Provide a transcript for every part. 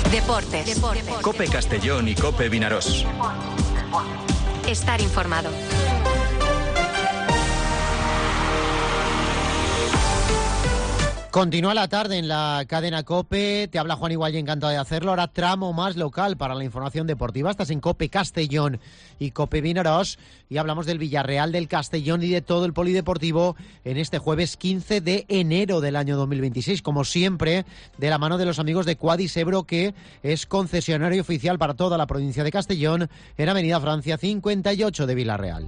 Deportes. COPE Castellón y COPE Vinarós. Estar informado. Continúa la tarde en la cadena COPE, te habla Juan Igual y encantado de hacerlo. Ahora tramo más local para la información deportiva. Estás en COPE Castellón y COPE Vinarós y hablamos del Villarreal, del Castellón y de todo el polideportivo en este jueves 15 de enero del año 2026. Como siempre, de la mano de los amigos de Quadis Ebro, que es concesionario oficial para toda la provincia de Castellón en Avenida Francia 58 de Villarreal.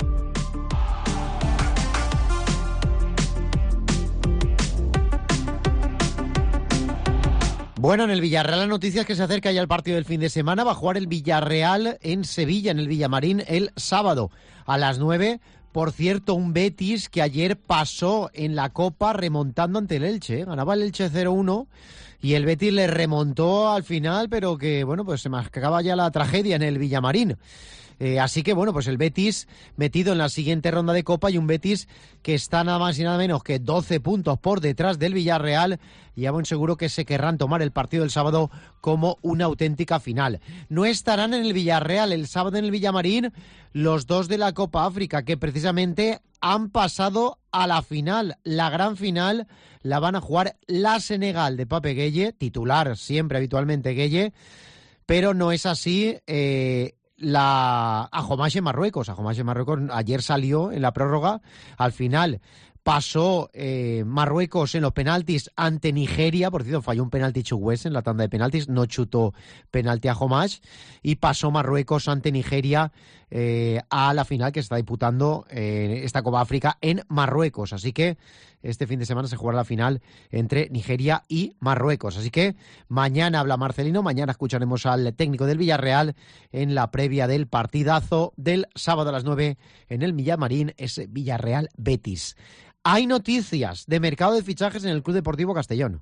Bueno, en el Villarreal la noticia es que se acerca ya el partido del fin de semana. Va a jugar el Villarreal en Sevilla, en el Villamarín, el sábado a las 9. Por cierto, un Betis que ayer pasó en la Copa remontando ante el Elche. Ganaba el Elche 0-1 y el Betis le remontó al final, pero que, bueno, pues se mascaba ya la tragedia en el Villamarín. Así que, bueno, pues el Betis metido en la siguiente ronda de Copa y un Betis que está nada más y nada menos que 12 puntos por detrás del Villarreal y ya buen seguro que se querrán tomar el partido del sábado como una auténtica final. No estarán en el Villarreal el sábado en el Villamarín los dos de la Copa África que precisamente han pasado a la final. La gran final la van a jugar la Senegal de Pape Gueye, titular siempre habitualmente Gueye, pero no es así la Ajomache Marruecos. Ajomache Marruecos ayer salió en la prórroga, al final pasó Marruecos en los penaltis ante Nigeria, por cierto falló un penalti Chukwueze en la tanda de penaltis, no chutó penalti Ajomache, y pasó Marruecos ante Nigeria a la final que se está disputando esta Copa África en Marruecos, así que este fin de semana se jugará la final entre Nigeria y Marruecos. Así que mañana habla Marcelino, mañana escucharemos al técnico del Villarreal en la previa del partidazo del sábado a las 9 en el Villamarín, ese Villarreal Betis. Hay noticias de mercado de fichajes en el Club Deportivo Castellón.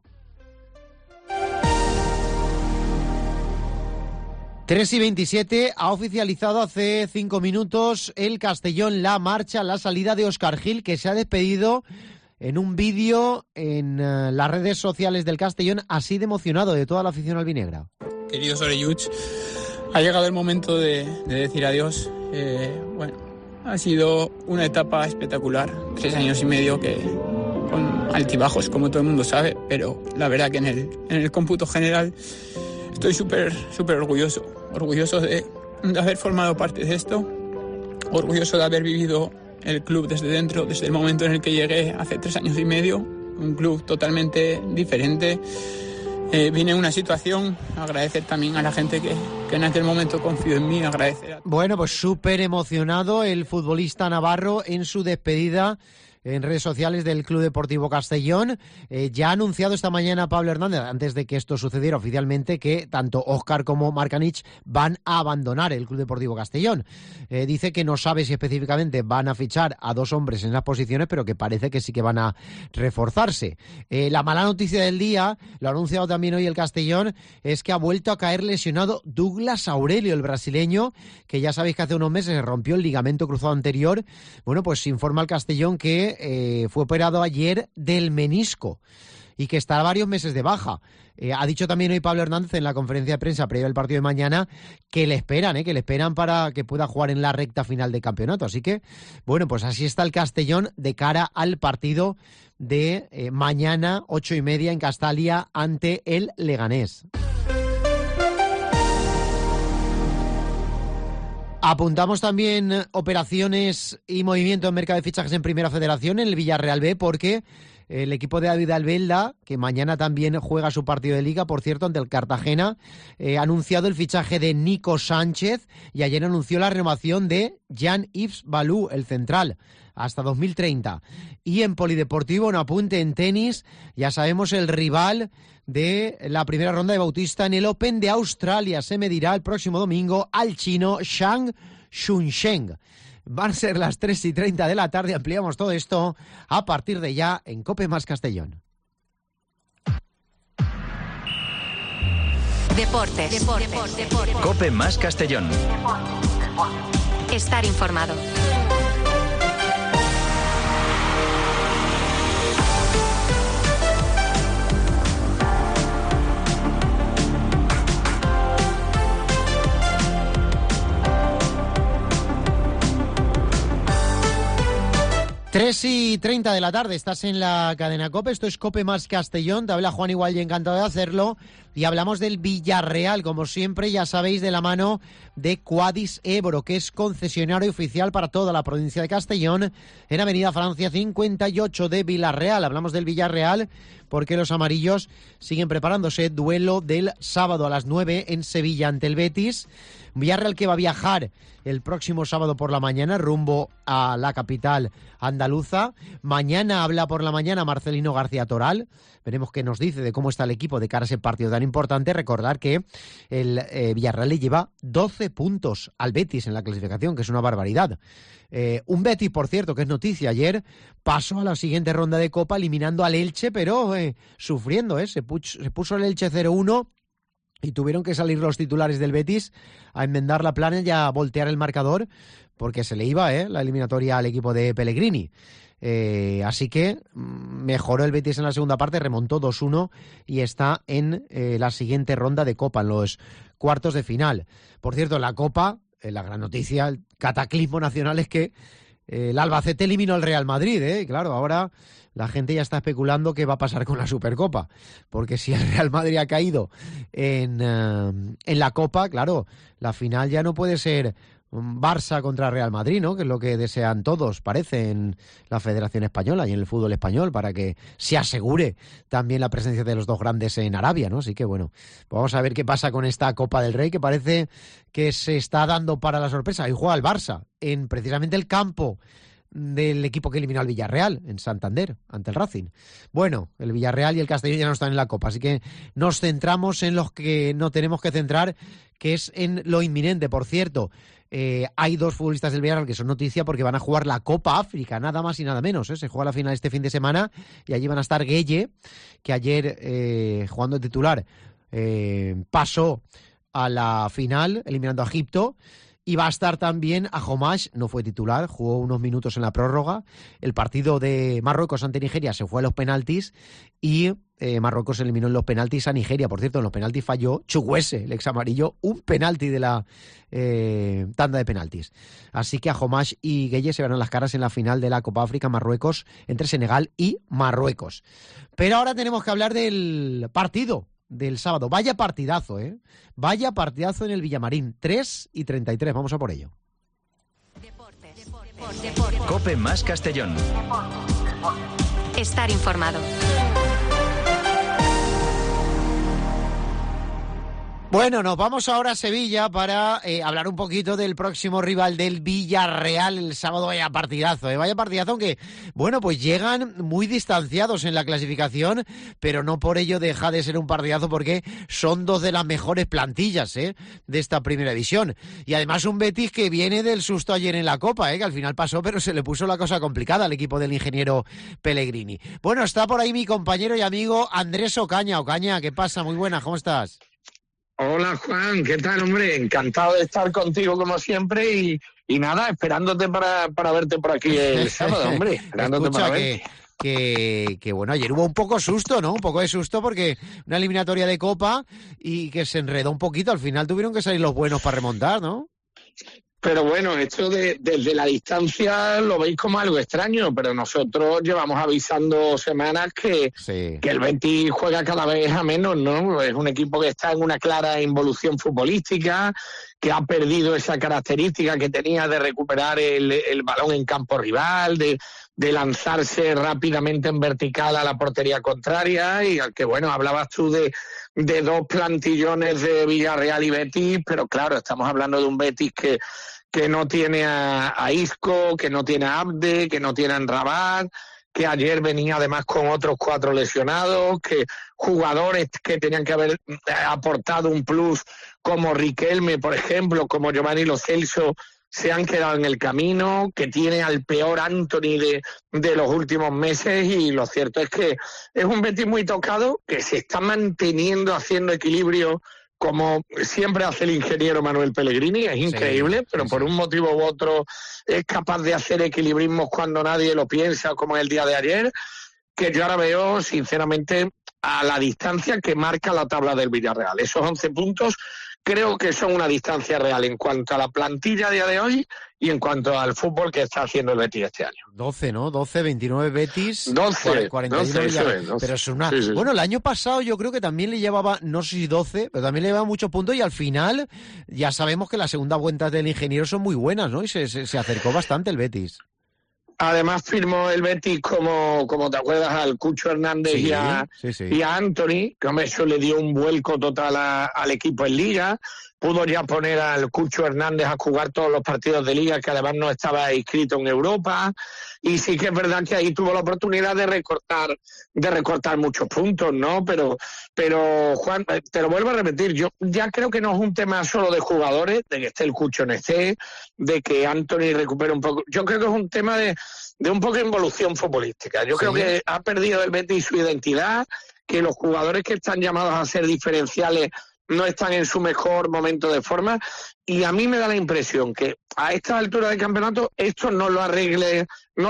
3:27, ha oficializado hace 5 minutos el Castellón la marcha, la salida de Óscar Gil, que se ha despedido en un vídeo en las redes sociales del Castellón, así de emocionado de toda la afición albinegra. Queridos Orelluts, ha llegado el momento de decir adiós. Bueno, ha sido una etapa espectacular, 3 años y medio que con altibajos, como todo el mundo sabe, pero la verdad que en el cómputo general estoy súper orgulloso de haber formado parte de esto, orgulloso de haber vivido el club desde dentro, desde el momento en el que llegué hace 3 años y medio, un club totalmente diferente. Vine en una situación, agradecer también a la gente que en aquel momento confió en mí, agradecer. Bueno, pues súper emocionado el futbolista navarro en su despedida en redes sociales del Club Deportivo Castellón. Ya ha anunciado esta mañana Pablo Hernández, antes de que esto sucediera oficialmente, que tanto Óscar como Marcanich van a abandonar el Club Deportivo Castellón. Dice que no sabe si específicamente van a fichar a 2 hombres en esas posiciones, pero que parece que sí que van a reforzarse. La mala noticia del día, lo ha anunciado también hoy el Castellón, es que ha vuelto a caer lesionado Douglas Aurelio, el brasileño, que ya sabéis que hace unos meses se rompió el ligamento cruzado anterior. Bueno, pues informa el Castellón que fue operado ayer del menisco y que estará varios meses de baja. Ha dicho también hoy Pablo Hernández en la conferencia de prensa previa al partido de mañana que le esperan para que pueda jugar en la recta final de campeonato. Así que, bueno, pues así está el Castellón de cara al partido de mañana, 8:30 en Castalia ante el Leganés. Apuntamos también operaciones y movimiento en mercado de fichajes en Primera Federación, en el Villarreal B, porque el equipo de David Albelda, que mañana también juega su partido de Liga, por cierto, ante el Cartagena, ha anunciado el fichaje de Nico Sánchez y ayer anunció la renovación de Jean-Yves Balou, el central, hasta 2030. Y en polideportivo, un apunte en tenis, ya sabemos el rival de la primera ronda de Bautista en el Open de Australia. Se medirá el próximo domingo al chino Zhang Chunsheng. Van a ser las 3:30 de la tarde. Ampliamos todo esto a partir de ya en COPE más Castellón. Deportes. COPE más Castellón. Estar informado. 3:30 de la tarde, estás en la cadena COPE, esto es COPE más Castellón, te habla Juan Igual y encantado de hacerlo, y hablamos del Villarreal, como siempre, ya sabéis, de la mano de Quadis Ebro, que es concesionario oficial para toda la provincia de Castellón, en Avenida Francia 58 de Villarreal. Hablamos del Villarreal porque los amarillos siguen preparándose, duelo del sábado a las 9 en Sevilla ante el Betis. Villarreal que va a viajar el próximo sábado por la mañana rumbo a la capital andaluza. Mañana habla por la mañana Marcelino García Toral. Veremos qué nos dice de cómo está el equipo de cara a ese partido tan importante. Recordar que el Villarreal le lleva 12 puntos al Betis en la clasificación, que es una barbaridad. Un Betis, por cierto, que es noticia, ayer pasó a la siguiente ronda de Copa eliminando al Elche, pero sufriendo, se puso el Elche 0-1 y tuvieron que salir los titulares del Betis a enmendar la plana y a voltear el marcador, porque se le iba la eliminatoria al equipo de Pellegrini. Así que mejoró el Betis en la segunda parte, remontó 2-1 y está en la siguiente ronda de Copa, en los cuartos de final. Por cierto, en la Copa, la gran noticia, el cataclismo nacional es que el Albacete eliminó al Real Madrid, Claro, ahora la gente ya está especulando qué va a pasar con la Supercopa, porque si el Real Madrid ha caído en la Copa, claro, la final ya no puede ser Barça contra Real Madrid, ¿no? Que es lo que desean todos, parece, en la Federación Española y en el fútbol español, para que se asegure también la presencia de los dos grandes en Arabia, ¿no? Así que bueno, vamos a ver qué pasa con esta Copa del Rey, que parece que se está dando para la sorpresa. Ahí juega el Barça, en precisamente el campo del equipo que eliminó al Villarreal, en Santander, ante el Racing. Bueno, el Villarreal y el Castellón ya no están en la Copa, así que nos centramos en los que no tenemos que centrar, que es en lo inminente. Por cierto, hay dos futbolistas del Villarreal que son noticia porque van a jugar la Copa África, nada más y nada menos. Se juega la final este fin de semana y allí van a estar Gueye, que ayer, jugando de titular, pasó a la final, eliminando a Egipto. Y va a estar también Ahomash, no fue titular, jugó unos minutos en la prórroga. El partido de Marruecos ante Nigeria se fue a los penaltis y Marruecos eliminó en los penaltis a Nigeria. Por cierto, en los penaltis falló Chukwueze, el ex amarillo, un penalti de la tanda de penaltis. Así que Ahomash y Gueye se verán las caras en la final de la Copa África Marruecos entre Senegal y Marruecos. Pero ahora tenemos que hablar del partido del sábado. Vaya partidazo, Vaya partidazo en el Villamarín. 3:33, vamos a por ello. COPE más Castellón. Estar informado. Bueno, nos vamos ahora a Sevilla para hablar un poquito del próximo rival del Villarreal el sábado. Vaya partidazo, Vaya partidazo, aunque, bueno, pues llegan muy distanciados en la clasificación, pero no por ello deja de ser un partidazo, porque son dos de las mejores plantillas, de esta primera división. Y además un Betis que viene del susto ayer en la Copa, que al final pasó, pero se le puso la cosa complicada al equipo del ingeniero Pellegrini. Bueno, está por ahí mi compañero y amigo Andrés Ocaña. Ocaña, ¿qué pasa? Muy buenas, ¿cómo estás? Hola Juan, ¿qué tal, hombre? Encantado de estar contigo como siempre y nada, esperándote para verte por aquí el sábado, hombre. Esperándote. Escucha, para verte. Que bueno, ayer hubo un poco susto, ¿no? Un poco de susto porque una eliminatoria de Copa y que se enredó un poquito. Al final tuvieron que salir los buenos para remontar, ¿no? Pero bueno, esto desde la distancia lo veis como algo extraño, pero nosotros llevamos avisando semanas que el Betis juega cada vez a menos, ¿no? Es un equipo que está en una clara involución futbolística, que ha perdido esa característica que tenía de recuperar el balón en campo rival, de lanzarse rápidamente en vertical a la portería contraria, y al que, bueno, hablabas tú de dos plantillones de Villarreal y Betis, pero claro, estamos hablando de un Betis que no tiene a Isco, que no tiene a Abde, que no tiene a Rabat, que ayer venía además con otros 4 lesionados, que jugadores que tenían que haber aportado un plus como Riquelme, por ejemplo, como Giovanni Lo Celso, se han quedado en el camino, que tiene al peor Antony de los últimos meses, y lo cierto es que es un Betis muy tocado, que se está manteniendo haciendo equilibrio como siempre hace el ingeniero Manuel Pellegrini, es increíble, pero por un motivo u otro es capaz de hacer equilibrismos cuando nadie lo piensa, como el día de ayer, que yo ahora veo, sinceramente, a la distancia que marca la tabla del Villarreal. Esos 11 puntos creo que son una distancia real en cuanto a la plantilla a día de hoy y en cuanto al fútbol que está haciendo el Betis este año. 12, ¿no? 12, 29 Betis, 12, 41 Villarreal. 12. Pero es una... Sí. Bueno, el año pasado yo creo que también le llevaba, no sé si 12, pero también le llevaba muchos puntos y al final ya sabemos que las segundas vueltas del ingeniero son muy buenas, ¿no? Y se acercó bastante el Betis. Además firmó el Betis como te acuerdas al Cucho Hernández y a Anthony, que eso le dio un vuelco total al equipo en Liga. Pudo ya poner al Cucho Hernández a jugar todos los partidos de Liga, que además no estaba inscrito en Europa. Y sí que es verdad que ahí tuvo la oportunidad de recortar muchos puntos, ¿no? Pero Juan, te lo vuelvo a repetir, yo ya creo que no es un tema solo de jugadores, de que esté el Cucho en de que Anthony recupere un poco. Yo creo que es un tema de un poco de involución futbolística. Yo creo que ha perdido el Betis su identidad, que los jugadores que están llamados a ser diferenciales no están en su mejor momento de forma, y a mí me da la impresión que a esta altura del campeonato esto no lo arregla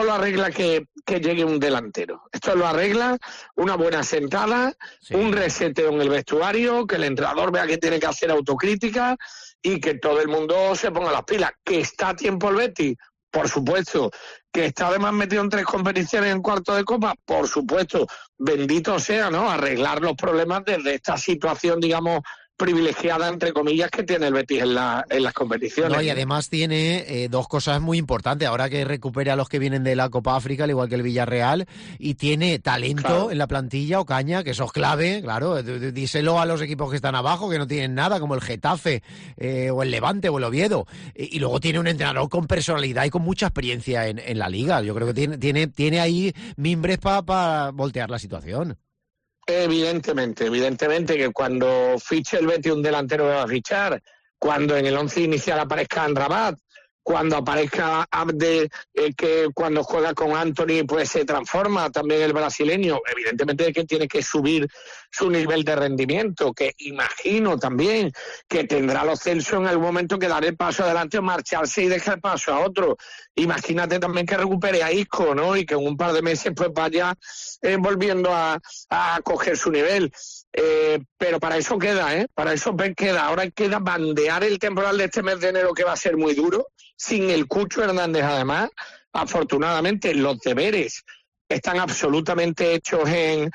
que llegue un delantero. Esto lo arregla una buena sentada, un reseteo en el vestuario, que el entrenador vea que tiene que hacer autocrítica y que todo el mundo se ponga las pilas. ¿Que está a tiempo el Betis? Por supuesto. ¿Que está además metido en 3 competiciones en cuarto de Copa? Por supuesto. Bendito sea, ¿no? Arreglar los problemas desde esta situación, digamos, privilegiada, entre comillas, que tiene el Betis en las competiciones. No, y además tiene dos cosas muy importantes. Ahora que recupere a los que vienen de la Copa África, al igual que el Villarreal, y tiene talento en la plantilla, Ocaña, que eso es clave, claro. Díselo a los equipos que están abajo, que no tienen nada, como el Getafe, o el Levante, o el Oviedo. Y luego tiene un entrenador con personalidad y con mucha experiencia en la Liga. Yo creo que tiene ahí mimbres para voltear la situación. Evidentemente que cuando fiche el Betis un delantero que va a fichar, cuando en el 11 inicial aparezca Amrabat, cuando aparezca Abde, que cuando juega con Anthony pues se transforma también el brasileño, evidentemente que tiene que subir su nivel de rendimiento, que imagino también que tendrá los Celso en algún momento que dar el paso adelante o marcharse y dejar el paso a otro. Imagínate también que recupere a Isco, ¿no? Y que en un par de meses pues vaya volviendo a coger su nivel. Pero para eso queda, ahora queda bandear el temporal de este mes de enero, que va a ser muy duro, sin el Cucho Hernández. Además, afortunadamente los deberes están absolutamente hechos en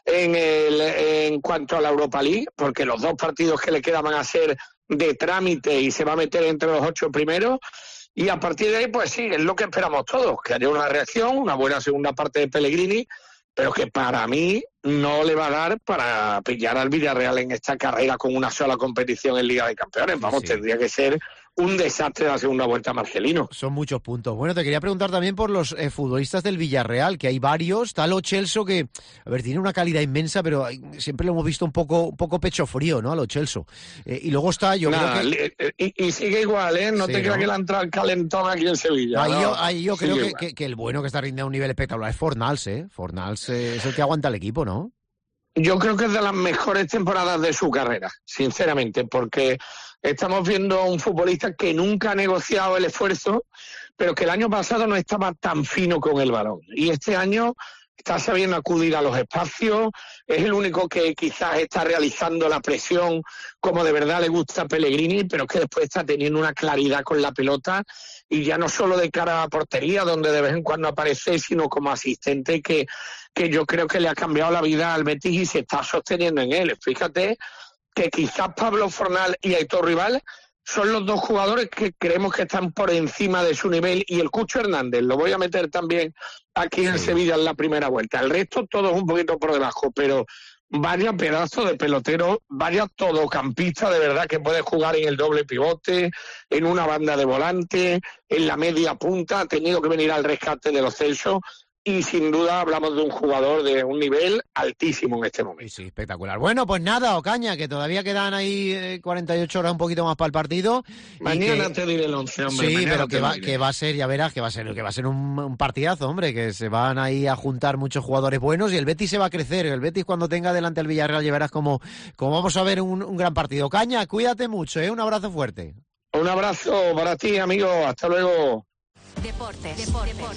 cuanto a la Europa League, porque los 2 partidos que le quedan van a ser de trámite y se va a meter entre los 8 primeros. Y a partir de ahí, pues sí, es lo que esperamos todos, que haya una reacción, una buena segunda parte de Pellegrini, pero que para mí no le va a dar para pillar al Villarreal en esta carrera con una sola competición en Liga de Campeones. Vamos, tendría que ser un desastre la segunda vuelta, Marcelino. Son muchos puntos. Bueno, te quería preguntar también por los futbolistas del Villarreal, que hay varios. Está Lo Celso, que, a ver, tiene una calidad inmensa, pero siempre lo hemos visto un poco pecho frío, ¿no? A Lo Celso. Y luego está, yo creo que... Y sigue igual, ¿eh? No te creas que le ha entrado el calentón aquí en Sevilla. Yo creo que el bueno que está rindiendo a un nivel espectacular es Fornals, ¿eh? Fornals es el que aguanta el equipo, ¿no? Yo creo que es de las mejores temporadas de su carrera, sinceramente, porque estamos viendo a un futbolista que nunca ha negociado el esfuerzo, pero que el año pasado no estaba tan fino con el balón. Y este año está sabiendo acudir a los espacios, es el único que quizás está realizando la presión como de verdad le gusta a Pellegrini, pero es que después está teniendo una claridad con la pelota, y ya no solo de cara a portería, donde de vez en cuando aparece, sino como asistente, que yo creo que le ha cambiado la vida al Betis y se está sosteniendo en él. Fíjate que quizás Pablo Fornal y Aitor Rival son los 2 jugadores que creemos que están por encima de su nivel, y el Cucho Hernández lo voy a meter también aquí en Sevilla en la primera vuelta. El resto todos un poquito por debajo, pero vaya pedazo de pelotero, vaya todocampista de verdad, que puede jugar en el doble pivote, en una banda de volante, en la media punta. Ha tenido que venir al rescate de los Celso. Y sin duda hablamos de un jugador de un nivel altísimo en este momento. Sí, espectacular. Bueno, pues nada, Ocaña, que todavía quedan ahí 48 horas, un poquito más para el partido. Mañana te diré el 11, hombre. Sí, pero que va a ser, ya verás, que va a ser un partidazo, hombre, que se van ahí a juntar muchos jugadores buenos y el Betis se va a crecer. El Betis, cuando tenga delante el Villarreal, ya verás como vamos a ver un gran partido. Ocaña, cuídate mucho, un abrazo fuerte. Un abrazo para ti, amigo. Hasta luego. Deportes.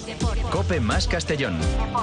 COPE más Castellón.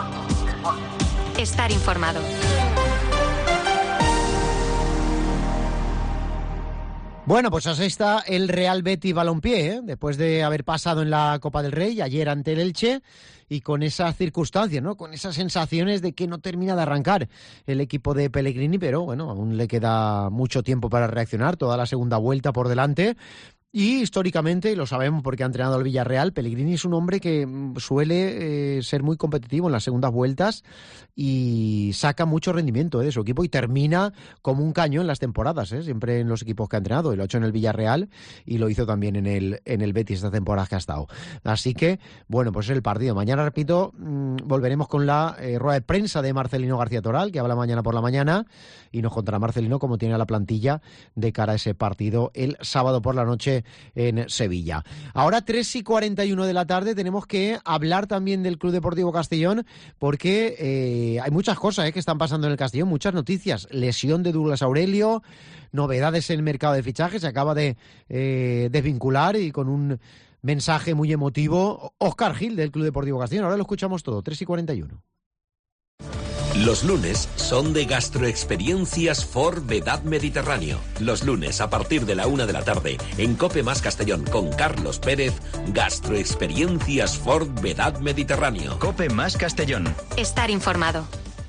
Estar informado. Bueno, pues así está el Real Betis Balompié, después de haber pasado en la Copa del Rey ayer ante el Elche, y con esas circunstancias, ¿no? Con esas sensaciones de que no termina de arrancar el equipo de Pellegrini, pero bueno, aún le queda mucho tiempo para reaccionar, toda la segunda vuelta por delante. Y históricamente, lo sabemos porque ha entrenado al Villarreal, Pellegrini es un hombre que suele ser muy competitivo en las segundas vueltas y saca mucho rendimiento de su equipo y termina como un caño en las temporadas, siempre en los equipos que ha entrenado. Y lo ha hecho en el Villarreal y lo hizo también en el Betis esta temporada que ha estado. Así que, bueno, pues es el partido. Mañana, repito, volveremos con la rueda de prensa de Marcelino García Toral, que habla mañana por la mañana, y nos contará Marcelino cómo tiene la plantilla de cara a ese partido el sábado por la noche en Sevilla. Ahora 3:41 de la tarde, tenemos que hablar también del Club Deportivo Castellón, porque hay muchas cosas que están pasando en el Castellón, muchas noticias. Lesión de Douglas Aurelio, novedades en el mercado de fichajes, se acaba de desvincular y con un mensaje muy emotivo Óscar Gil del Club Deportivo Castellón. Ahora lo escuchamos todo, 3:41. Los lunes son de Gastroexperiencias Ford Vedad Mediterráneo. Los lunes a partir de la 1 de la tarde en Cope Más Castellón con Carlos Pérez, Gastroexperiencias Ford Vedad Mediterráneo. Cope Más Castellón. Estar informado.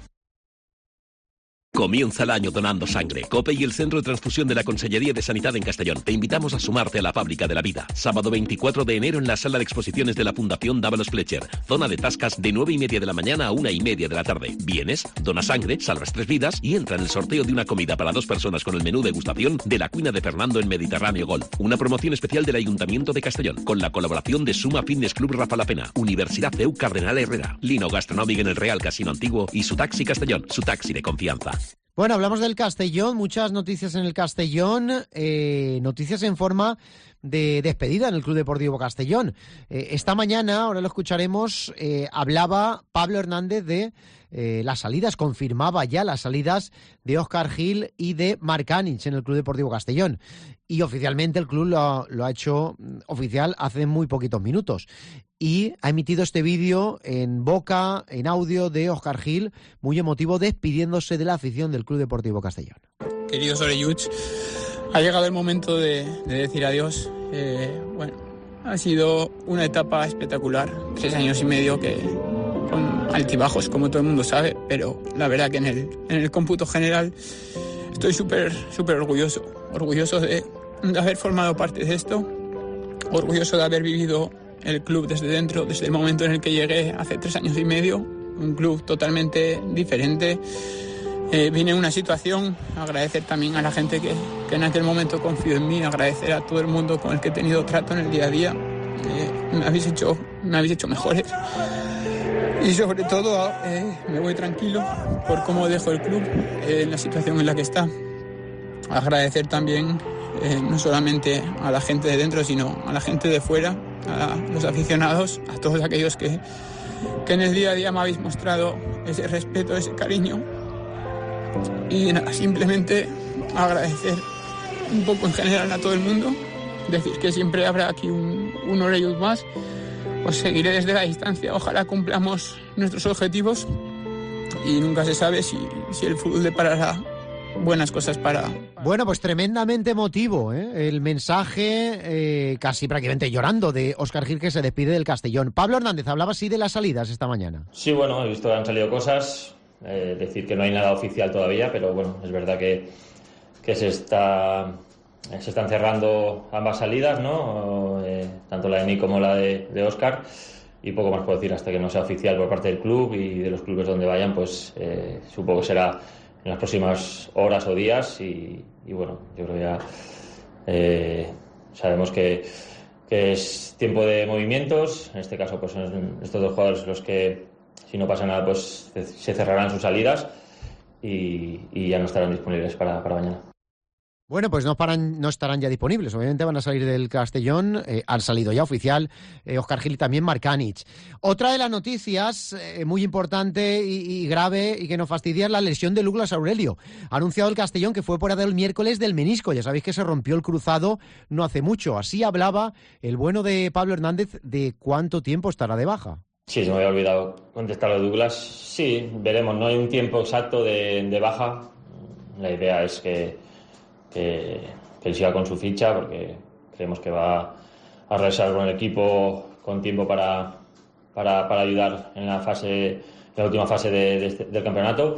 Comienza el año donando sangre. COPE y el Centro de Transfusión de la Consellería de Sanidad en Castellón te invitamos a sumarte a la Fábrica de la Vida. Sábado 24 de enero en la Sala de Exposiciones de la Fundación Dávalos Fletcher. Zona de tascas de 9:30 de la mañana a 1:30 de la tarde. Vienes, dona sangre, salvas 3 vidas y entra en el sorteo de una comida para 2 personas con el menú degustación de la cuina de Fernando en Mediterráneo Golf. Una promoción especial del Ayuntamiento de Castellón con la colaboración de Suma Fitness Club Rafa La Pena, Universidad CEU Cardenal Herrera, Lino Gastronomic en el Real Casino Antiguo y su taxi Castellón, su taxi de confianza. Bueno, hablamos del Castellón, muchas noticias en el Castellón, noticias en forma de despedida en el Club Deportivo Castellón. Esta mañana, ahora lo escucharemos, hablaba Pablo Hernández de las salidas, confirmaba ya las salidas de Óscar Gil y de Marc Anić en el Club Deportivo Castellón. Y oficialmente el club lo ha hecho oficial hace muy poquitos minutos. Y ha emitido este vídeo en boca, en audio de Óscar Gil, muy emotivo, despidiéndose de la afición del Club Deportivo Castellón. Queridos Orelluch, ha llegado el momento de decir adiós. Bueno, ha sido una etapa espectacular, 3 años y medio que con altibajos, como todo el mundo sabe, pero la verdad que en el cómputo general estoy súper orgulloso de haber formado parte de esto, orgulloso de haber vivido el club desde dentro, desde el momento en el que llegué hace 3 años y medio, un club totalmente diferente. Vine en una situación, agradecer también a la gente que en aquel momento confió en mí, agradecer a todo el mundo con el que he tenido trato en el día a día. Me habéis hecho mejores. Y sobre todo me voy tranquilo por cómo dejo el club en la situación en la que está. Agradecer también no solamente a la gente de dentro, sino a la gente de fuera, a los aficionados, a todos aquellos que en el día a día me habéis mostrado ese respeto, ese cariño. Y nada, simplemente agradecer un poco en general a todo el mundo, decir que siempre habrá aquí un Orelluch más. Os seguiré desde la distancia, ojalá cumplamos nuestros objetivos y nunca se sabe si el fútbol deparará buenas cosas para... Bueno, pues tremendamente emotivo, el mensaje casi prácticamente llorando de Óscar Gil, que se despide del Castellón. Pablo Hernández hablaba así de las salidas esta mañana. Sí, bueno, he visto que han salido cosas, decir que no hay nada oficial todavía, pero bueno, es verdad que se están cerrando ambas salidas, ¿no? Tanto la de mí como la de Óscar, y poco más puedo decir hasta que no sea oficial por parte del club y de los clubes donde vayan, pues supongo que será en las próximas horas o días y bueno, yo creo que ya sabemos que es tiempo de movimientos. En este caso pues son estos 2 jugadores los que, si no pasa nada, pues se cerrarán sus salidas y ya no estarán disponibles para mañana. Bueno, pues no estarán ya disponibles. Obviamente van a salir del Castellón. Han salido ya oficial Óscar Gil y también Marc Anić. Otra de las noticias muy importante y grave y que nos fastidia es la lesión de Douglas Aurelio. Ha anunciado el Castellón que fue operado el miércoles del menisco. Ya sabéis que se rompió el cruzado no hace mucho. Así hablaba el bueno de Pablo Hernández de cuánto tiempo estará de baja. Sí, se me había olvidado contestar a Douglas. Sí, veremos. No hay un tiempo exacto de baja. La idea es que él siga con su ficha, porque creemos que va a regresar con el equipo con tiempo para ayudar en la última fase del campeonato.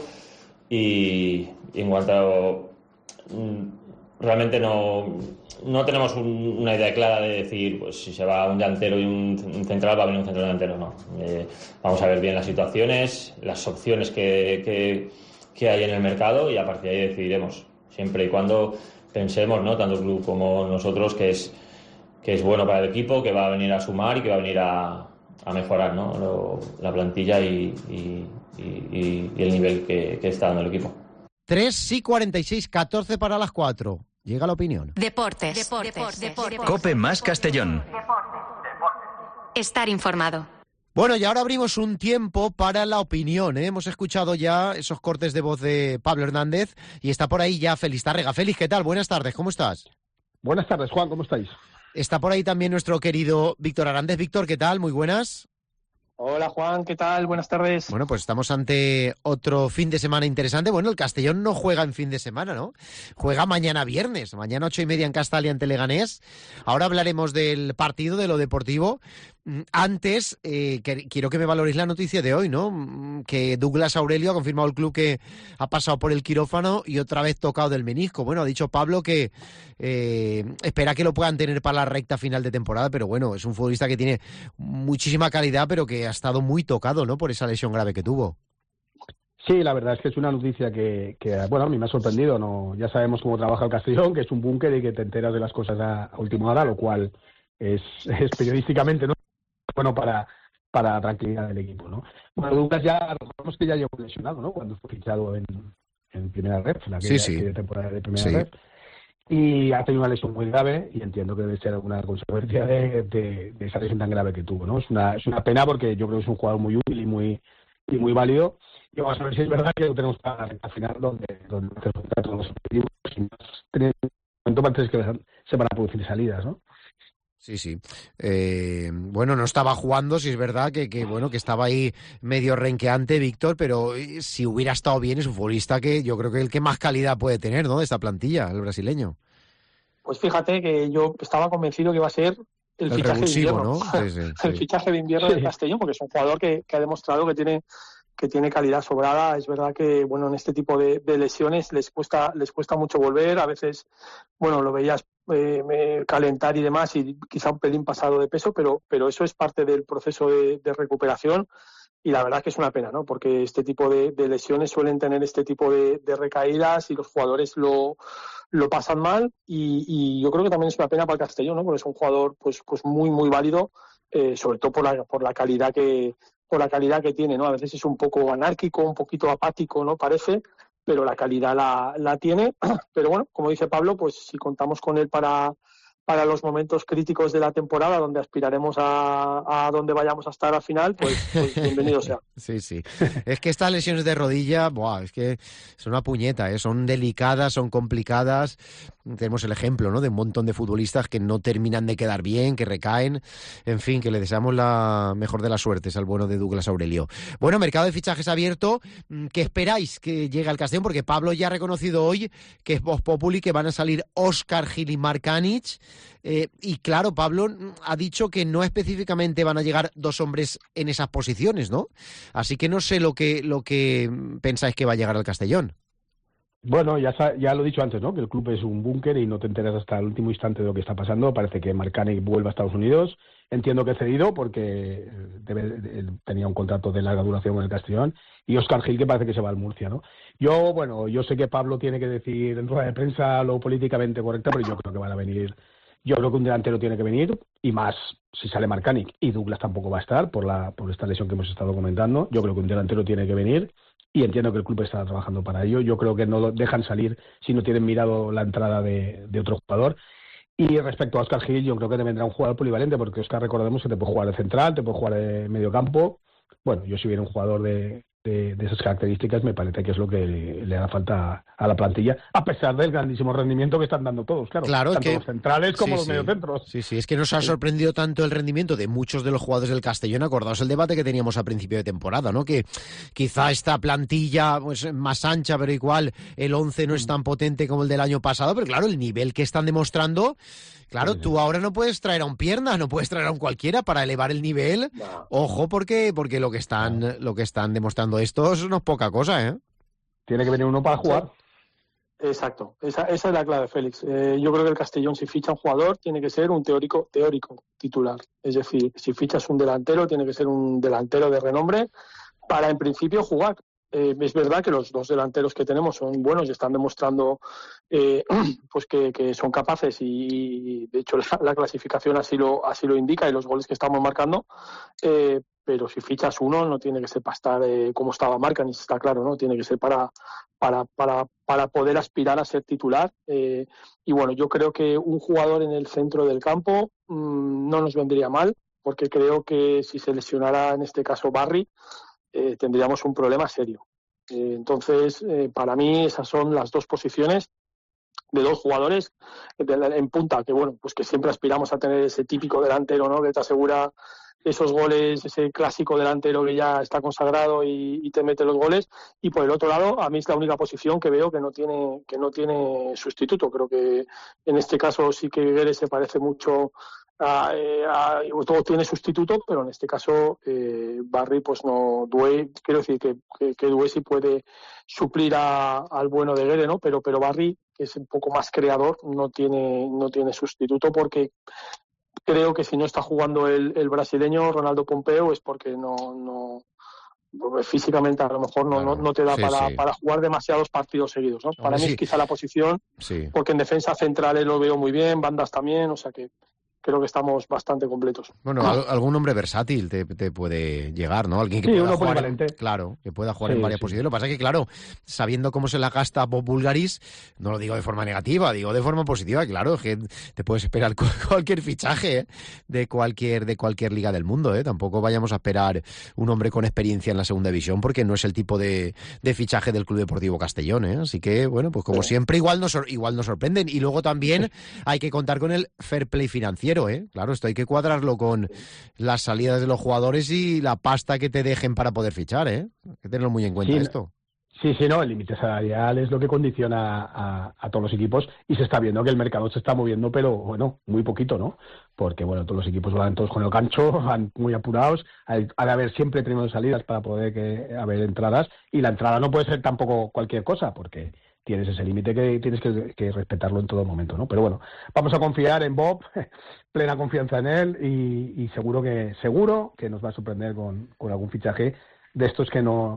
Y en cuanto realmente no tenemos una idea clara de decir, pues si se va un delantero y un central, va a venir un central delantero, no. Vamos a ver bien las situaciones, las opciones que hay en el mercado, y a partir de ahí decidiremos, siempre y cuando pensemos, ¿no?, tanto el club como nosotros, que es bueno para el equipo, que va a venir a sumar y que va a venir a mejorar, ¿no?, la plantilla y el nivel que está dando el equipo. 3:46, 14 para las 4. Llega la opinión. Deportes. Cope más Castellón. Estar informado. Bueno, y ahora abrimos un tiempo para la opinión, ¿eh? Hemos escuchado ya esos cortes de voz de Pablo Hernández y está por ahí ya Félix Tárrega. Félix, ¿qué tal? Buenas tardes, ¿cómo estás? Buenas tardes, Juan, ¿cómo estáis? Está por ahí también nuestro querido Víctor Arandes. Víctor, ¿qué tal? Muy buenas. Hola Juan, ¿qué tal? Buenas tardes. Bueno, pues estamos ante otro fin de semana interesante. Bueno, el Castellón no juega en fin de semana, ¿no? Juega mañana viernes, mañana 8:30 en Castalia ante Leganés. Ahora hablaremos del partido, de lo deportivo. Antes, quiero que me valoréis la noticia de hoy, ¿no? Que Douglas Aurelio ha confirmado el club que ha pasado por el quirófano y otra vez tocado del menisco. Bueno, ha dicho Pablo que espera que lo puedan tener para la recta final de temporada, pero bueno, es un futbolista que tiene muchísima calidad, pero que ha estado muy tocado, ¿no?, por esa lesión grave que tuvo. Sí, la verdad es que es una noticia que bueno, a mí me ha sorprendido, ¿no? Ya sabemos cómo trabaja el Castellón, que es un búnker y que te enteras de las cosas a última hora, lo cual es periodísticamente, ¿no?, bueno para la tranquilidad del equipo, ¿no? Bueno, Douglas ya, recordamos que ya llegó lesionado, ¿no?, cuando fue fichado en Primera Ref, la aquella temporada de Primera Ref, y ha tenido una lesión muy grave y entiendo que debe ser alguna consecuencia de esa lesión tan grave que tuvo, ¿no? Es una pena porque yo creo que es un jugador muy útil y muy válido, y vamos a ver si es verdad que lo tenemos para la final donde todos los objetivos, y en el momento parece que se van a producir salidas, ¿no? Sí. Bueno, no estaba jugando, si es verdad que estaba ahí medio renqueante, Víctor, pero si hubiera estado bien es un futbolista que yo creo que el que más calidad puede tener, ¿no?, de esta plantilla, el brasileño. Pues fíjate que yo estaba convencido que iba a ser el fichaje de invierno, ¿no? Sí. El fichaje de invierno del Castellón, porque es un jugador que ha demostrado que tiene calidad sobrada. Es verdad que, bueno, en este tipo de lesiones les cuesta mucho volver. A veces, bueno, lo veías calentar y demás, y quizá un pelín pasado de peso, pero eso es parte del proceso de recuperación, y la verdad es que es una pena, ¿no?, porque este tipo de lesiones suelen tener este tipo de recaídas y los jugadores lo pasan mal, y yo creo que también es una pena para el Castellón, ¿no?, porque es un jugador pues muy muy válido, sobre todo por la calidad que tiene, ¿no? A veces es un poco anárquico, un poquito apático, ¿no?, parece, pero la calidad la tiene. Pero bueno, como dice Pablo, pues si contamos con él para los momentos críticos de la temporada, donde aspiraremos a donde vayamos a estar al final, pues bienvenido sea. Sí. Es que estas lesiones de rodilla, es que son una puñeta, ¿eh? Son delicadas, son complicadas. Tenemos el ejemplo, ¿no?, de un montón de futbolistas que no terminan de quedar bien, que recaen. En fin, que le deseamos la mejor de las suertes al bueno de Douglas Aurelio. Bueno, mercado de fichajes abierto. ¿Qué esperáis que llegue al Castellón? Porque Pablo ya ha reconocido hoy que es Voz Populi, que van a salir Óscar Gil y Marcanic. Y claro, Pablo ha dicho que no específicamente van a llegar dos hombres en esas posiciones, ¿no? Así que no sé lo que pensáis que va a llegar al Castellón. Bueno, ya lo he dicho antes, ¿no?, que el club es un búnker y no te enteras hasta el último instante de lo que está pasando. Parece que Marcanic vuelve a Estados Unidos. Entiendo que ha cedido porque tenía un contrato de larga duración con el Castellón. Y Óscar Gil, que parece que se va al Murcia, ¿no? Yo sé que Pablo tiene que decir en rueda de prensa lo políticamente correcto, pero yo creo que van a venir. Yo creo que un delantero tiene que venir, y más si sale Marcanic, y Douglas tampoco va a estar por esta lesión que hemos estado comentando. Yo creo que un delantero tiene que venir, y entiendo que el club está trabajando para ello. Yo creo que no lo dejan salir si no tienen mirado la entrada de otro jugador. Y respecto a Óscar Gil, yo creo que te vendrá un jugador polivalente, porque Óscar, recordemos que te puede jugar de central, te puede jugar de medio campo. Bueno, yo si viene un jugador de de esas características me parece que es lo que le da falta a la plantilla, a pesar del grandísimo rendimiento que están dando todos, claro tanto los centrales como los mediocentros. Sí, es que nos ha sorprendido tanto el rendimiento de muchos de los jugadores del Castellón. Acordaos el debate que teníamos a principio de temporada, ¿no? Que quizá esta plantilla pues más ancha, pero igual el 11 no es tan potente como el del año pasado, pero claro, el nivel que están demostrando. Claro, tú ahora no puedes traer a un Piernas, no puedes traer a un cualquiera para elevar el nivel. No. Ojo, porque lo que están demostrando estos no es poca cosa, ¿eh? Tiene que venir uno para jugar. Exacto, esa es la clave, Félix. Yo creo que el Castellón, si ficha un jugador, tiene que ser un teórico titular. Es decir, si fichas un delantero, tiene que ser un delantero de renombre para, en principio, jugar. Es verdad que los dos delanteros que tenemos son buenos y están demostrando pues que son capaces y de hecho la clasificación así lo indica y los goles que estamos marcando, pero si fichas uno no tiene que ser para estar como estaba Marca, ni está claro, ¿no? Tiene que ser para poder aspirar a ser titular, y bueno, yo creo que un jugador en el centro del campo no nos vendría mal, porque creo que si se lesionara en este caso Barry, tendríamos un problema serio. Entonces, para mí esas son las dos posiciones de dos jugadores en punta, que bueno, pues que siempre aspiramos a tener ese típico delantero, ¿no? Que te asegura esos goles, ese clásico delantero que ya está consagrado y te mete los goles. Y por el otro lado, a mí es la única posición que veo que no tiene sustituto. Creo que en este caso sí que Guedes se parece mucho todo tiene sustituto, pero en este caso Barry pues no. Doué, quiero decir que Doué sí puede suplir al bueno de Guedes, ¿no? Pero Barry, que es un poco más creador, no tiene sustituto, porque creo que si no está jugando el brasileño Ronaldo Pompeu es porque no físicamente a lo mejor no te da para jugar demasiados partidos seguidos, ¿no? Para mí es quizá la posición, porque en defensa centrales lo veo muy bien, bandas también, o sea que creo que estamos bastante completos. Bueno, algún hombre versátil te puede llegar, ¿no? Alguien que pueda jugar, claro, que pueda jugar en varias posiciones. Lo que pasa es que, claro, sabiendo cómo se la gasta Bob Bulgaris, no lo digo de forma negativa, digo de forma positiva, claro, que te puedes esperar cualquier fichaje de cualquier liga del mundo, ¿eh? Tampoco vayamos a esperar un hombre con experiencia en la segunda división, porque no es el tipo de fichaje del Club Deportivo Castellón, ¿eh? Así que, bueno, pues como siempre, igual nos sorprenden. Y luego también hay que contar con el fair play financiero. Claro, esto hay que cuadrarlo con las salidas de los jugadores y la pasta que te dejen para poder fichar, ¿eh? Hay que tenerlo muy en cuenta esto. Sí, no, el límite salarial es lo que condiciona a todos los equipos, y se está viendo que el mercado se está moviendo, pero bueno, muy poquito, ¿no? Porque bueno, todos los equipos van todos con el gancho, van muy apurados, ha de haber siempre primeras salidas para poder haber entradas, y la entrada no puede ser tampoco cualquier cosa, porque tienes ese límite que tienes que respetarlo en todo momento, ¿no? Pero bueno, vamos a confiar en Bob, plena confianza en él, y seguro que nos va a sorprender con algún fichaje de estos que no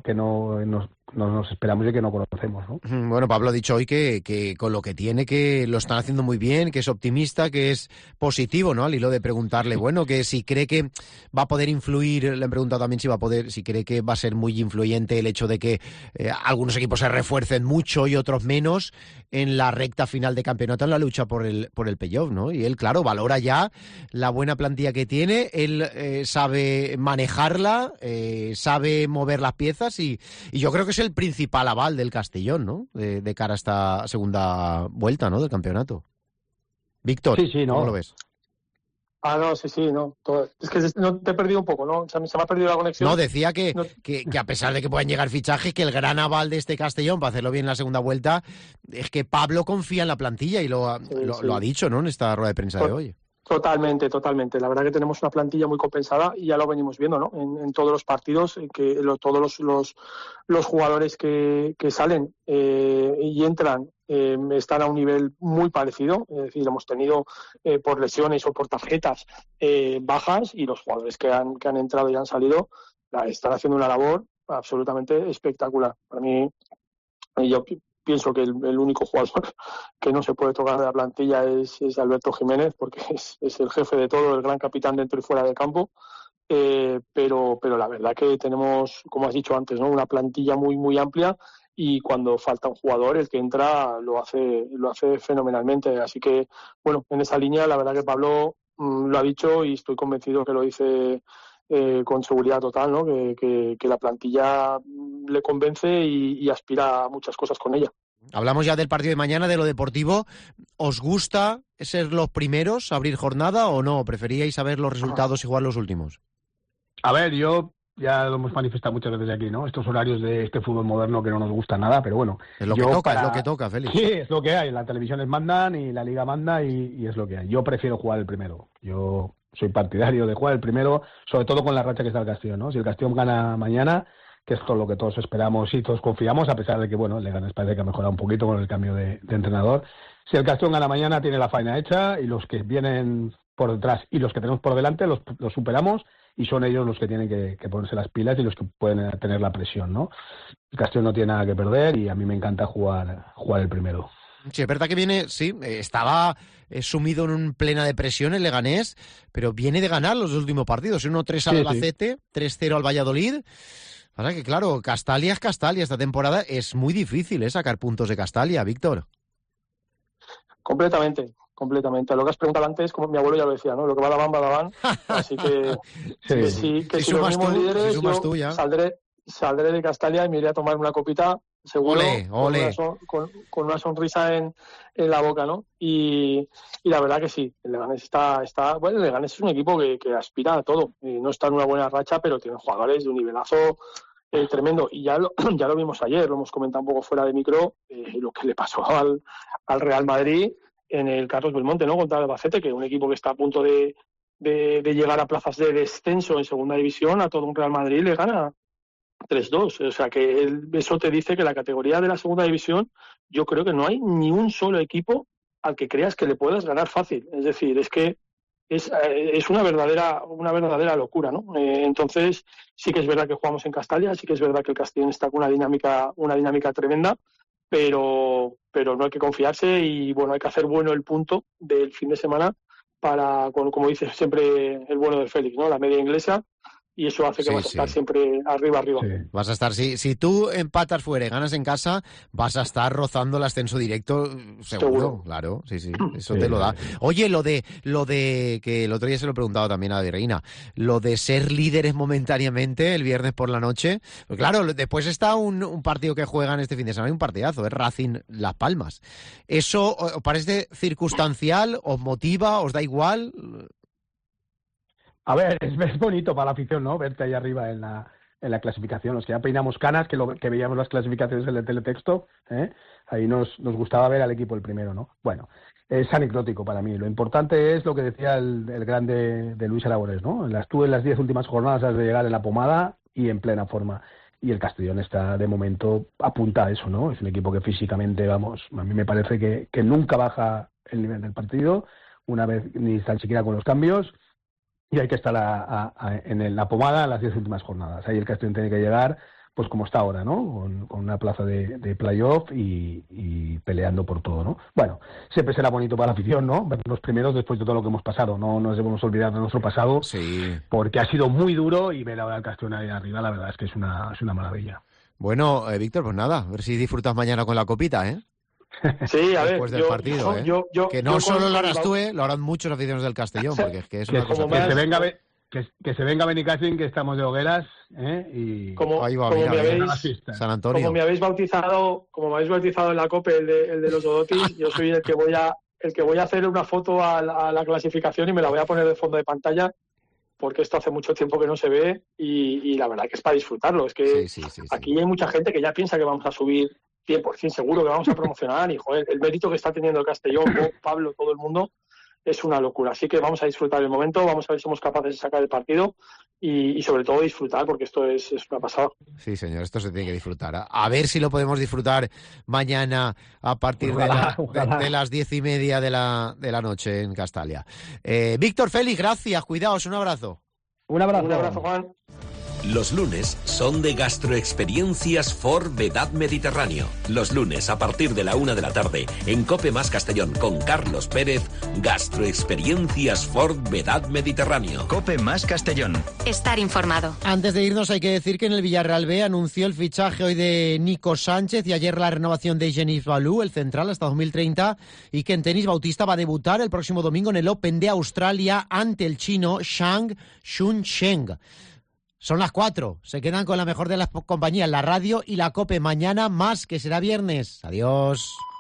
nos esperamos y que no conocemos, ¿no? Bueno, Pablo ha dicho hoy que con lo que tiene, que lo están haciendo muy bien, que es optimista, que es positivo, ¿no? Al hilo de preguntarle, bueno, que si cree que va a poder influir, le han preguntado también si cree que va a ser muy influyente el hecho de que algunos equipos se refuercen mucho y otros menos en la recta final de campeonato, en la lucha por el playoff, ¿no? Y él, claro, valora ya la buena plantilla que tiene, él sabe manejarla, sabe mover las piezas, y yo creo que es el principal aval del Castellón, ¿no? De cara a esta segunda vuelta, ¿no? Del campeonato. Víctor, ¿cómo lo ves? No. Es que no, te he perdido un poco, ¿no? O sea, se me ha perdido la conexión. No, decía que a pesar de que puedan llegar fichajes, que el gran aval de este Castellón para hacerlo bien en la segunda vuelta es que Pablo confía en la plantilla y lo ha dicho, ¿no? En esta rueda de prensa de hoy. Totalmente. La verdad que tenemos una plantilla muy compensada y ya lo venimos viendo, ¿no? En todos los partidos, que todos los jugadores que salen y entran están a un nivel muy parecido. Es decir, hemos tenido por lesiones o por tarjetas bajas, y los jugadores que han entrado y han salido están haciendo una labor absolutamente espectacular. Para mí, yo pienso que el único jugador que no se puede tocar de la plantilla es Alberto Jiménez, porque es el jefe de todo, el gran capitán dentro y fuera del campo. Pero la verdad que tenemos, como has dicho antes, ¿no? Una plantilla muy, muy amplia, y cuando falta un jugador, el que entra lo hace fenomenalmente. Así que, bueno, en esa línea, la verdad que Pablo lo ha dicho, y estoy convencido que lo dice con seguridad total, ¿no? Que la plantilla le convence y aspira a muchas cosas con ella. Hablamos ya del partido de mañana, de lo deportivo. ¿Os gusta ser los primeros a abrir jornada o no? ¿Preferíais saber los resultados y jugar los últimos? A ver, yo ya lo hemos manifestado muchas veces aquí, ¿no? Estos horarios de este fútbol moderno que no nos gusta nada, pero bueno. Es lo que toca, es lo que toca, Félix. Sí, es lo que hay. Las televisiones mandan y la liga manda y es lo que hay. Yo prefiero jugar el primero. Yo soy partidario de jugar el primero, sobre todo con la racha que está el Castellón, ¿no? Si el Castellón gana mañana, que es todo lo que todos esperamos y todos confiamos, a pesar de que, bueno, Leganés parece que ha mejorado un poquito con el cambio de entrenador. Si el Castellón gana mañana, tiene la faena hecha y los que vienen por detrás y los que tenemos por delante los superamos y son ellos los que tienen que ponerse las pilas y los que pueden tener la presión, ¿no? El Castellón no tiene nada que perder y a mí me encanta jugar el primero. Sí, es verdad que viene, sí, estaba sumido en plena depresión el Leganés, pero viene de ganar los últimos partidos. 1-3 al Albacete, 3-0 al Valladolid. Ahora que claro, Castalia es Castalia. Esta temporada es muy difícil sacar puntos de Castalia, Víctor. Completamente. Lo que has preguntado antes, como mi abuelo ya lo decía, ¿no? Lo que va la van. Así que si los mismos líderes, yo saldré de Castalia y me iré a tomar una copita, seguro, ole. Con una sonrisa en la boca, ¿no? Y la verdad que sí, el Leganés está bueno, el Leganés es un equipo que aspira a todo. No está en una buena racha, pero tiene jugadores de un nivelazo tremendo. Y ya lo vimos ayer, lo hemos comentado un poco fuera de micro, lo que le pasó al Real Madrid en el Carlos Belmonte, ¿no? Contra el Albacete, que es un equipo que está a punto de llegar a plazas de descenso en segunda división, a todo un Real Madrid le gana 3-2. O sea que eso te dice que la categoría de la segunda división, yo creo que no hay ni un solo equipo al que creas que le puedas ganar fácil. Es decir, es que es una verdadera locura, ¿no? Entonces sí que es verdad que jugamos en Castalia, sí que es verdad que el Castellón está con una dinámica tremenda, pero no hay que confiarse y bueno, hay que hacer bueno el punto del fin de semana para, como dice siempre el bueno de Félix, ¿no? La media inglesa. Y eso hace que vas a estar siempre arriba. Sí. Vas a estar, si tú empatas fuera y ganas en casa, vas a estar rozando el ascenso directo, seguro. Claro, sí, eso te lo da. Oye, lo de que el otro día se lo he preguntado también a David Reina, lo de ser líderes momentáneamente el viernes por la noche, pues claro, después está un partido que juegan este fin de semana, hay un partidazo, es Racing Las Palmas. ¿Eso os parece circunstancial? ¿Os motiva? ¿Os da igual? A ver, es bonito para la afición, ¿no? Verte ahí arriba en la clasificación. Los que ya peinamos canas, que veíamos las clasificaciones en el teletexto, ahí nos gustaba ver al equipo el primero, ¿no? Bueno, es anecdótico para mí. Lo importante es lo que decía el grande de Luis Aragonés, ¿no? Tú en las 10 últimas jornadas has de llegar en la pomada y en plena forma. Y el Castellón está, de momento, apunta a eso, ¿no? Es un equipo que físicamente, vamos, a mí me parece que nunca baja el nivel del partido, una vez ni tan siquiera con los cambios. Y hay que estar en la pomada en las 10 últimas jornadas. Ahí el Castellón tiene que llegar, pues como está ahora, ¿no? Con una plaza de playoff y peleando por todo, ¿no? Bueno, siempre será bonito para la afición, ¿no? Ver los primeros después de todo lo que hemos pasado. No nos debemos olvidar de nuestro pasado, porque ha sido muy duro y ver ahora al Castellón ahí arriba, la verdad es que es una maravilla. Bueno, Víctor, pues nada, a ver si disfrutas mañana con la copita, ¿eh? Sí, a ver, después del partido, que no solo lo harás tú, lo harán muchos aficionados del Castellón, porque es que es una cosa que se venga Benicassin, que estamos de hogueras, y ahí va, San Antonio. Como me habéis bautizado en la COPE, el de los Odotis, yo soy el que voy a hacer una foto a la clasificación y me la voy a poner de fondo de pantalla, porque esto hace mucho tiempo que no se ve y la verdad que es para disfrutarlo. Es que aquí hay mucha gente que ya piensa que vamos a subir 100% seguro, que vamos a promocionar y joder, el mérito que está teniendo el Castellón, Pablo, todo el mundo, es una locura. Así que vamos a disfrutar el momento, vamos a ver si somos capaces de sacar el partido y sobre todo disfrutar, porque esto es una pasada. Sí, señor, esto se tiene que disfrutar. A ver si lo podemos disfrutar mañana a partir de las 10:30 de la noche en Castalia. Víctor, Félix, gracias, cuidaos, un abrazo. Un abrazo. Un abrazo, Juan. Los lunes son de Gastroexperiencias for Vedad Mediterráneo. Los lunes a partir de la 1 de la tarde en COPE más Castellón con Carlos Pérez, Gastroexperiencias for Vedad Mediterráneo. COPE más Castellón. Estar informado. Antes de irnos hay que decir que en el Villarreal B anunció el fichaje hoy de Nico Sánchez y ayer la renovación de Genís Balú, el central, hasta 2030, y que en tenis Bautista va a debutar el próximo domingo en el Open de Australia ante el chino Zhang Chunsheng. Son las 4. Se quedan con la mejor de las compañías, la radio y la COPE. Mañana más, que será viernes. Adiós.